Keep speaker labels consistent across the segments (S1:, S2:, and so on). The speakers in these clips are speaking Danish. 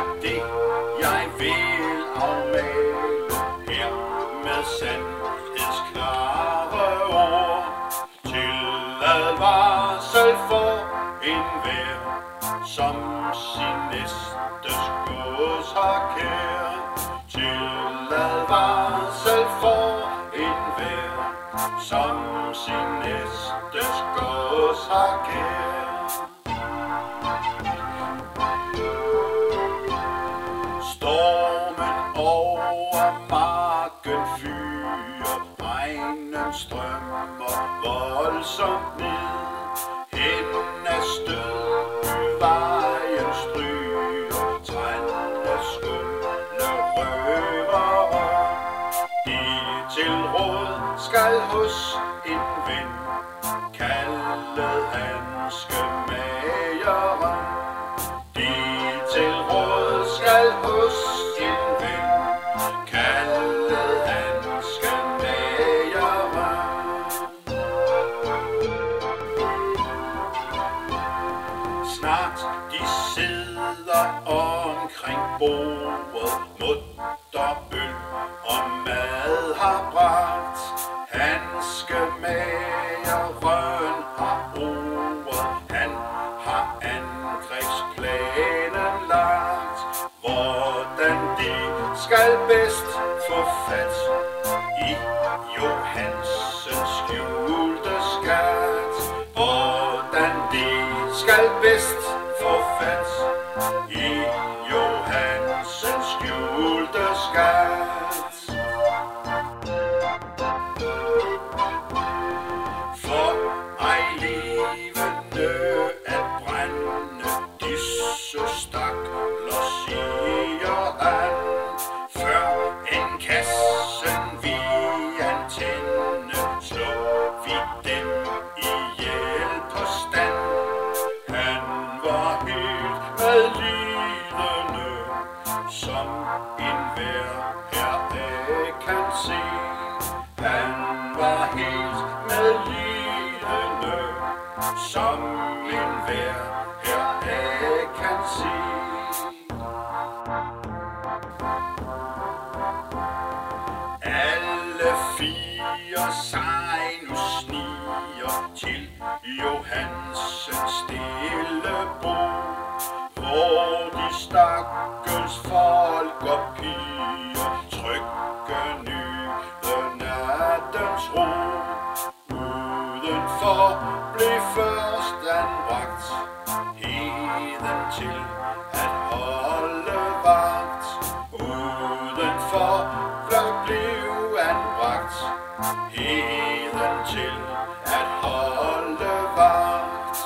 S1: det, jeg vil afmale her med sandhedsklare ord. Til advarsel for enhver, som sin næstes gods har kær. Til advarsel for enhver, som sin næstes gods har kær. Stormen over marken fyrer, regnen strømmer voldsomt ned. Hen af stød vejen stryger, trændende skumle røvere. De til råd skal hos en ven, kaldet handske mageren. De til råd skal hos en ven, kaldet handske mageren. Snart de sidder omkring bordet, mutter, øl og mad har bragt. Handskemageren har ordet, han har angrebsplanen lagt. Hvordan de skal bedst få fat i Johansens skjulte skat. Hvordan de skal bedst få fat i Johansens skjulte skat. For ej levende at brænde disse stakler, siger han, før en kassen vi antænde, slår vi dem ihjel på stand. Han var helt medlidende, som enhver heraf kan se. Han var helt medlidende, som enhver heraf kan se. Alle fire sig nu sniger til Johansens stille bo, hvor de stakkels folk og piger trygge nyder nattens ro. Udenfor blev først anbragt heden til at holde vagt. Udenfor blev anbragt heden til at holde vagt.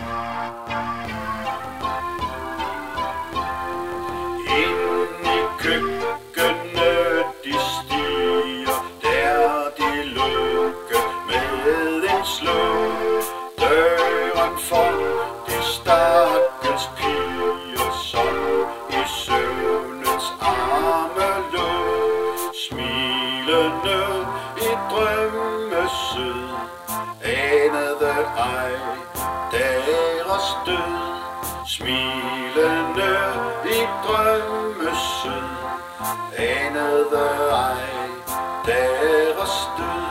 S1: Ind i køkkenet de stiger, der de lukke med en slå. Døren for de stakkels piger, som i søvnens arme lå. Smilende i drømmesød, anede ej deres død. Smilende i drømmesød, anede ej deres død.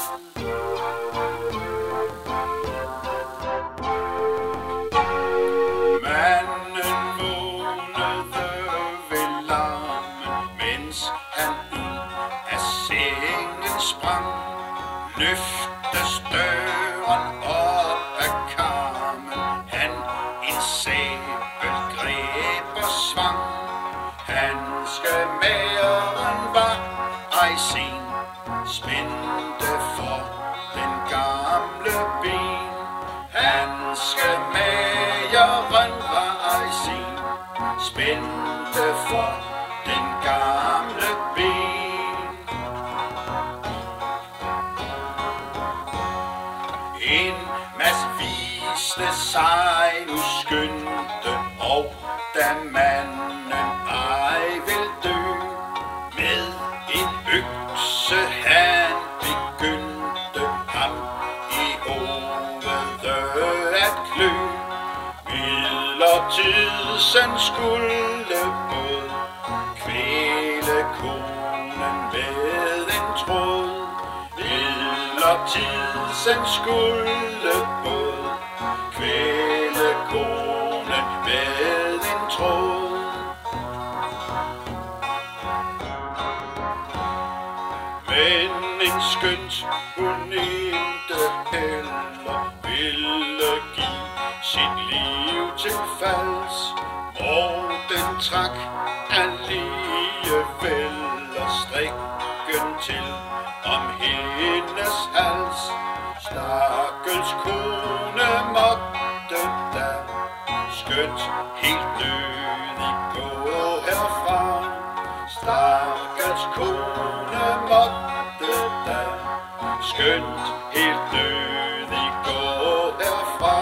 S1: Manden vågnede ved larmen, mens han ud af sengen sprang. Løftes døren op af karmen, han en sabel greb og svang. Handskemageren var ej sen, spændte for den gamle ben. Handskemageren var ej sen, spændte for den gamle ben. En masse viste sig nu skyndte, og da manden ej vil dø, med en økse han begyndte ham i hovedet at klø. Midlertid sen skulle gå, for tiden skulle båd kvæle konen med en tråd. Men en skønt hun ikke heller ville give sit liv til falds, og den trak alligevel og strikken til om hendes hals. Stakkels kone måtte da skønt helt nødig gå herfra. Stakkels kone måtte da skønt helt nødig gå herfra.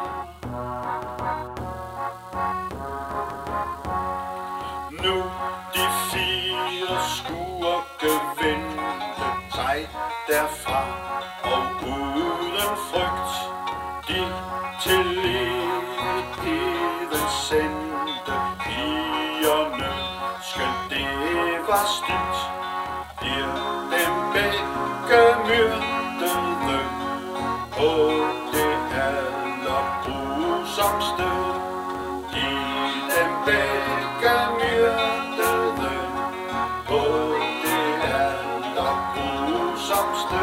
S1: Nu de 4 skurke vendte sig derfra, og uden frygt de til evigheden sendte pigerne, skønt det var stygt. Bliver dem begge myrdede på det allergrusomste. De dem begge myrdede på det allergrusomste.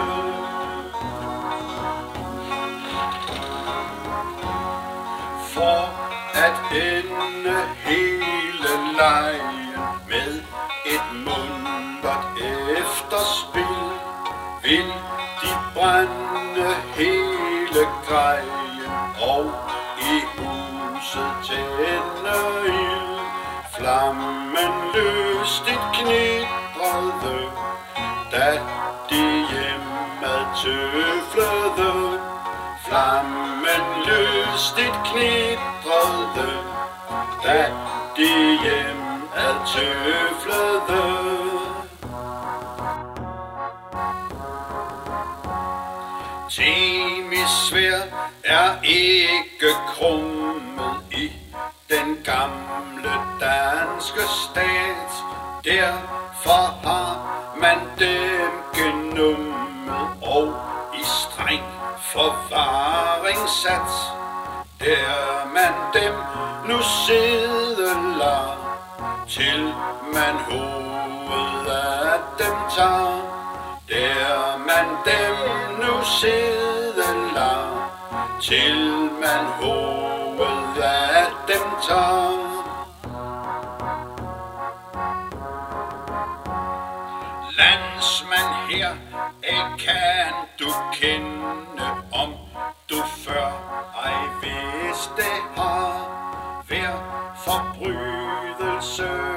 S1: For at ende hele lejen med et muntert efterspil, vil de brænde hele grejen og i huset tænde ild. Flammen lystigt knitrede, da de hjemad tøflede. Flammen lystigt knitrede, da de hjemad tøflede. Themis-sværd er ikke krummet i den gamle danske stat. Derfor har man dem genummet og i streng forvaring sat. Der man dem nu sidde lader, til man hovedet af dem tager. Der man dem nu sidde lader, til man hovedet af dem tager. Landsmand her, kan du kende, om du før ej vidste har hver forbrydelse